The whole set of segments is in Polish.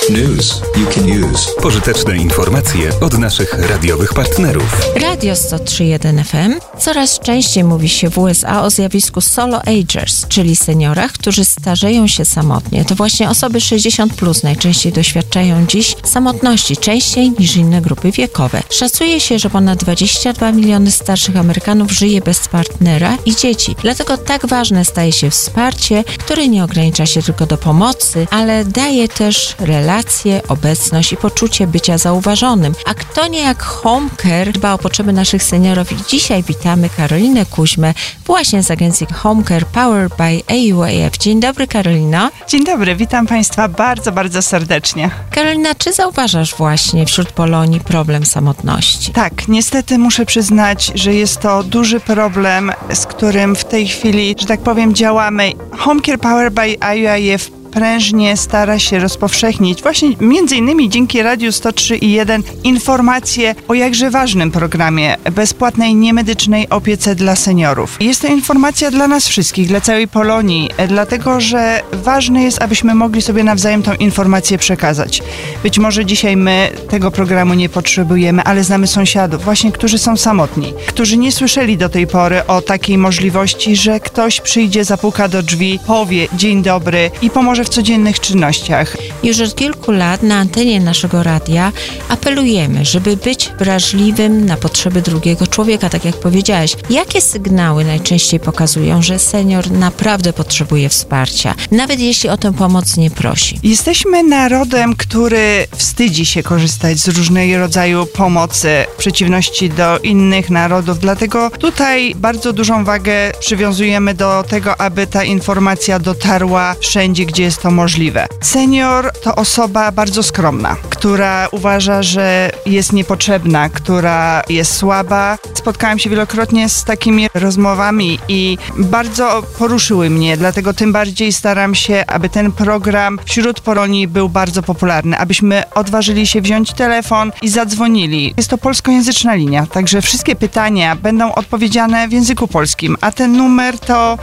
News you can use. Pożyteczne informacje od naszych radiowych partnerów. Radio 103.1 FM. Coraz częściej mówi się w USA o zjawisku solo agers, czyli seniorach, którzy starzeją się samotnie. To właśnie osoby 60+ najczęściej doświadczają dziś samotności, częściej niż inne grupy wiekowe. Szacuje się, że ponad 22 miliony starszych Amerykanów żyje bez partnera i dzieci. Dlatego tak ważne staje się wsparcie, które nie ogranicza się tylko do pomocy, ale daje też relacje, obecność i poczucie bycia zauważonym. A kto nie jak Home Care dba o potrzeby naszych seniorów i dzisiaj witamy Karolinę Kuźmę właśnie z agencji Home Care Powered by AUAF. Dzień dobry, Karolino. Dzień dobry, witam Państwa bardzo, bardzo serdecznie. Karolina, czy zauważasz właśnie wśród Polonii problem samotności? Tak, niestety muszę przyznać, że jest to duży problem, z którym w tej chwili, że tak powiem, działamy. Home Care Powered by AUAF prężnie stara się rozpowszechnić właśnie między innymi dzięki Radiu 103.1 informacje o jakże ważnym programie bezpłatnej niemedycznej opiece dla seniorów. Jest to informacja dla nas wszystkich, dla całej Polonii, dlatego że ważne jest, abyśmy mogli sobie nawzajem tą informację przekazać. Być może dzisiaj my tego programu nie potrzebujemy, ale znamy sąsiadów właśnie, którzy są samotni, którzy nie słyszeli do tej pory o takiej możliwości, że ktoś przyjdzie, zapuka do drzwi, powie dzień dobry i pomoże w codziennych czynnościach. Już od kilku lat na antenie naszego radia apelujemy, żeby być wrażliwym na potrzeby drugiego człowieka, tak jak powiedziałaś. Jakie sygnały najczęściej pokazują, że senior naprawdę potrzebuje wsparcia, nawet jeśli o tę pomoc nie prosi? Jesteśmy narodem, który wstydzi się korzystać z różnego rodzaju pomocy w przeciwności do innych narodów, dlatego tutaj bardzo dużą wagę przywiązujemy do tego, aby ta informacja dotarła wszędzie, gdzie jest to możliwe. Senior to osoba bardzo skromna, która uważa, że jest niepotrzebna, która jest słaba. Spotkałam się wielokrotnie z takimi rozmowami i bardzo poruszyły mnie, dlatego tym bardziej staram się, aby ten program wśród Polonii był bardzo popularny, abyśmy odważyli się wziąć telefon i zadzwonili. Jest to polskojęzyczna linia, także wszystkie pytania będą odpowiedziane w języku polskim, a ten numer to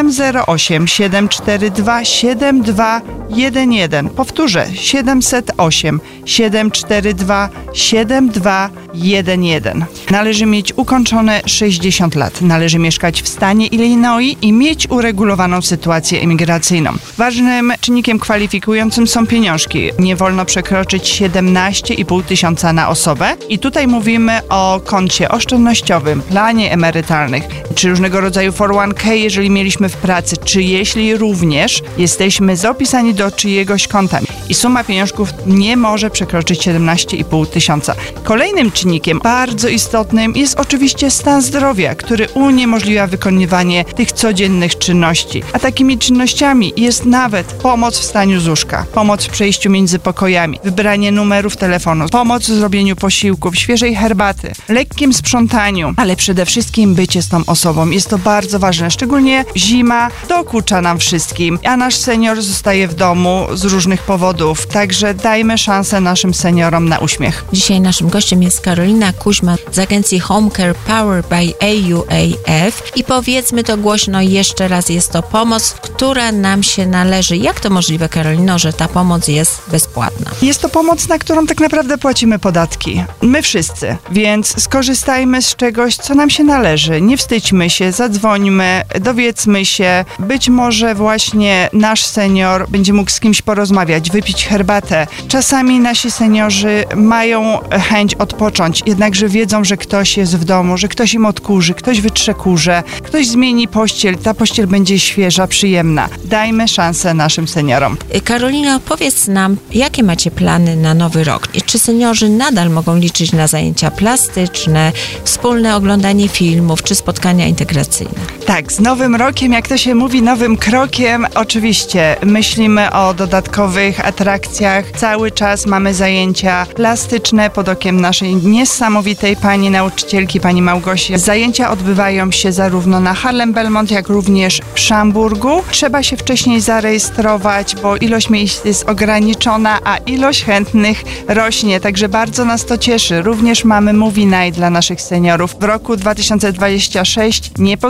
708 742 7211. Powtórzę, 708 742 7211. Należy mieć ukończone 60 lat. Należy mieszkać w stanie Illinois i mieć uregulowaną sytuację imigracyjną. Ważnym czynnikiem kwalifikującym są pieniążki. Nie wolno przekroczyć 17,5 tysiąca na osobę. I tutaj mówimy o koncie oszczędnościowym, planie emerytalnych, czy różnego rodzaju 401k, jeżeli mieliśmy w pracy, czy jeśli również jesteśmy zapisani do czyjegoś konta i suma pieniążków nie może przekroczyć 17,5 tysiąca. Kolejnym czynnikiem bardzo istotnym jest oczywiście stan zdrowia, który uniemożliwia wykonywanie tych codziennych czynności. A takimi czynnościami jest nawet pomoc w wstaniu z łóżka, pomoc w przejściu między pokojami, wybranie numerów telefonu, pomoc w zrobieniu posiłków, świeżej herbaty, lekkim sprzątaniu, ale przede wszystkim bycie z tą osobą. Jest to bardzo ważne, szczególnie zima dokucza nam wszystkim, a nasz senior zostaje w domu z różnych powodów, także dajmy szansę naszym seniorom na uśmiech. Dzisiaj naszym gościem jest Karolina Kuźma z agencji Home Care Powered by AUAF i powiedzmy to głośno jeszcze raz, jest to pomoc, która nam się należy. Jak to możliwe, Karolino, że ta pomoc jest bezpłatna? Jest to pomoc, na którą tak naprawdę płacimy podatki. My wszyscy, więc skorzystajmy z czegoś, co nam się należy. Nie wstydźmy się, zadzwońmy, dowiedzmy się. Być może właśnie nasz senior będzie mógł z kimś porozmawiać, wypić herbatę. Czasami nasi seniorzy mają chęć odpocząć, jednakże wiedzą, że ktoś jest w domu, że ktoś im odkurzy, ktoś wytrze kurze, ktoś zmieni pościel, ta pościel będzie świeża, przyjemna. Dajmy szansę naszym seniorom. Karolina, powiedz nam, jakie macie plany na nowy rok? I czy seniorzy nadal mogą liczyć na zajęcia plastyczne, wspólne oglądanie filmów, czy spotkania integracyjne? Tak, z nowym rokiem, jak to się mówi, nowym krokiem, oczywiście myślimy o dodatkowych atrakcjach. Cały czas mamy zajęcia plastyczne pod okiem naszej niesamowitej pani nauczycielki, pani Małgosi. Zajęcia odbywają się zarówno na Harlem Belmont, jak również w Szamburgu. Trzeba się wcześniej zarejestrować, bo ilość miejsc jest ograniczona, a ilość chętnych rośnie, także bardzo nas to cieszy. Również mamy Movie Night dla naszych seniorów. W roku 2026 nie pozostajemy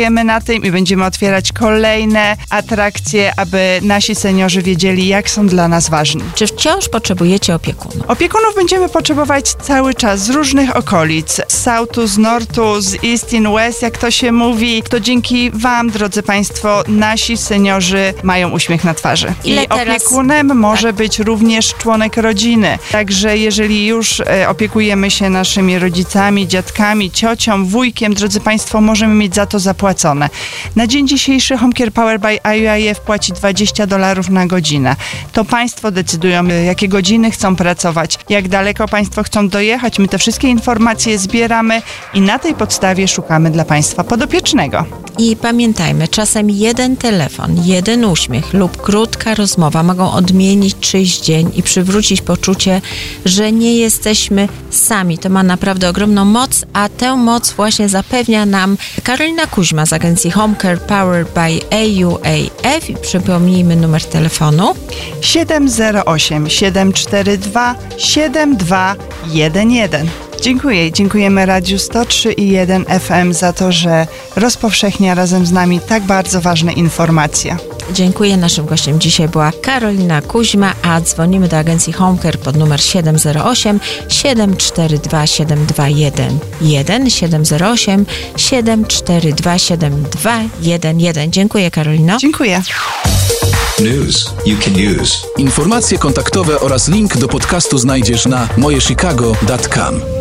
pracujemy na tym i będziemy otwierać kolejne atrakcje, aby nasi seniorzy wiedzieli, jak są dla nas ważni. Czy wciąż potrzebujecie opiekunów? Opiekunów będziemy potrzebować cały czas z różnych okolic. Z Southu, z Northu, z East in West, jak to się mówi. To dzięki Wam, drodzy Państwo, nasi seniorzy mają uśmiech na twarzy. Ile I teraz... opiekunem może być również członek rodziny. Także jeżeli już opiekujemy się naszymi rodzicami, dziadkami, ciocią, wujkiem, drodzy Państwo, możemy mieć za to zapłacone. Na dzień dzisiejszy Home Care Powered by IUIF płaci $20 na godzinę. To Państwo decydują, jakie godziny chcą pracować, jak daleko Państwo chcą dojechać. My te wszystkie informacje zbieramy i na tej podstawie szukamy dla Państwa podopiecznego. I pamiętajmy, czasem jeden telefon, jeden uśmiech lub krótka rozmowa mogą odmienić czyjś dzień i przywrócić poczucie, że nie jesteśmy sami. To ma naprawdę ogromną moc, a tę moc właśnie zapewnia nam Karolina Kuźma z agencji Home Care Powered by AUIF. I przypomnijmy numer telefonu 708 742 7211. Dziękujemy Radiu 103,1 FM za to, że rozpowszechnia razem z nami tak bardzo ważne informacje. Dziękuję. Naszym gościem dzisiaj była Karolina Kuźma, a dzwonimy do agencji Home Care pod numer 708 742 7211 708 742 7211. Dziękuję, Karolino. Dziękuję. News you can use. Informacje kontaktowe oraz link do podcastu znajdziesz na mojechicago.com.